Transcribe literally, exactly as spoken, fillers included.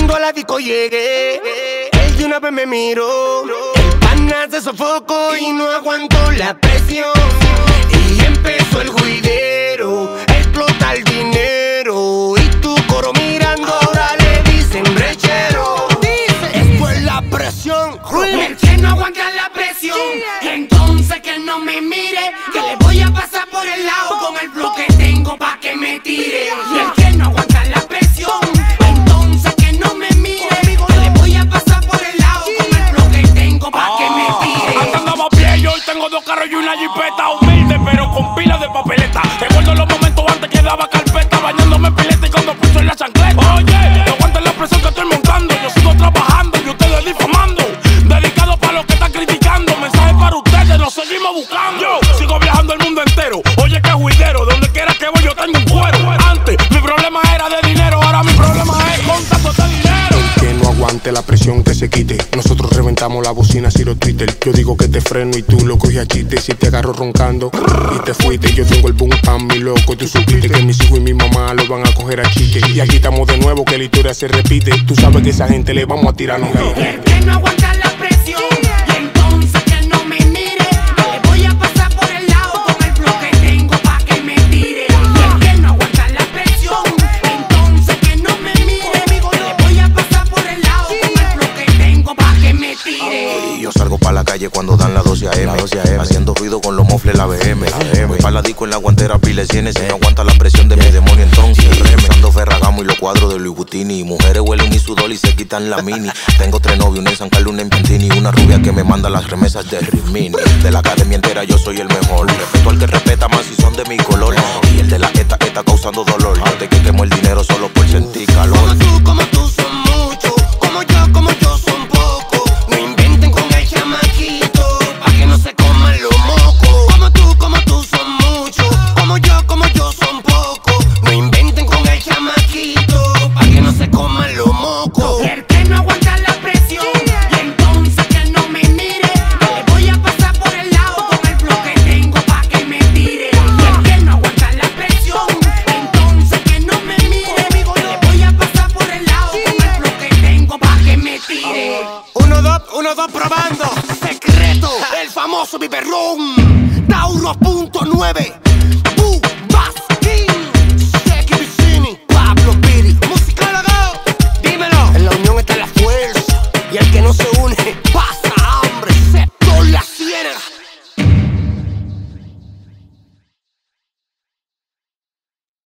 Cuando a la disco llegué, él de una vez me miró. El pana se sofocó y no aguantó la presión. Y empezó el juidero, explota el dinero. Y tu coro mirando, ahora le dicen brechero. Esto es la presión. El que no aguanta la presión, entonces que no me mire, que le voy a pasar por el lado con el flow que tengo pa' que me tire. Y el que no aguanta la presión, entonces que no me mire, que le voy a pasar por el lado con el flow que tengo pa' que me tire. Antes andaba a pie y hoy tengo dos carros y una jipeta. Humilde pero con pilas de papeleta. Recuerdo los momentos antes que daba carpeta, bañándome en pileta y con dos pisos en la chancleta. Oye, no aguanten la presión que estoy montando. Yo sigo trabajando y ustedes difamando. Dedicado para los que están criticando. Mensaje para ustedes, nos seguimos buscando. Yo sigo viajando el mundo entero. Oye, que juidero, donde quiera que voy yo tengo un cuero. Antes mi problema era de dinero, ahora mi problema es con tanto de dinero. El que no aguante la presión que se quite. Nosotros reventamos la bocina y los Twitter. Yo digo que te freno y tú lo coges a chiste. Si te agarro roncando y te fuiste, yo tengo el boom pam, mi loco. Tú supiste que mis hijos y mi mamá lo van a coger a chiste. Y aquí estamos de nuevo, que la historia se repite. Tú sabes que esa gente le vamos a tirarnos hate. El que no aguanta la presión, y entonces que no me mire, que le voy a pasar por el lado con el flow que tengo pa' que me tire. Y el que no aguanta la presión, entonces que no me mire, que le voy a pasar por el lado con el flow que tengo pa' que me tire. Y yo salgo pa' la calle cuando dan las doce a eme, haciendo ruido con los mofles la B M. Voy pa' la disco en la guantera pile cienes. Si no aguanta la presión de mi demonio entonces reme. Ando Ferragamo y los cuadros de Louis Vuittini. Mujeres huelen mi sudor y se quitan la mini. Tengo tres novios, una en San Carlos, una en Pintini. Una rubia que me manda las remesas de Rimini. De la academia entera yo soy el mejor. Respeto al que respeta más si son de mi color. Y el de la ETA está causando dolor. Desde que quemo el dinero solo por sentir calor. Como tú, como tú son muchos. Como yo, como yo son pocos. No inventen con el chamaquito, pa' que no se coman los mocos. Como tú, como tú son muchos. Como yo, como yo son pocos. No inventen con el chamaquito, pa' que no se coman los mocos. El que no aguanta la presión, y entonces que no me mire, que le voy a pasar por el lado con el flow que tengo pa' que me tire. Y el que no aguanta la presión, entonces que no me mire, que le voy a pasar por el lado con el flow que tengo pa' que me tire. Uno, dos, uno, dos, probando. Secreto, el famoso biberrón. Tauro punto nueve.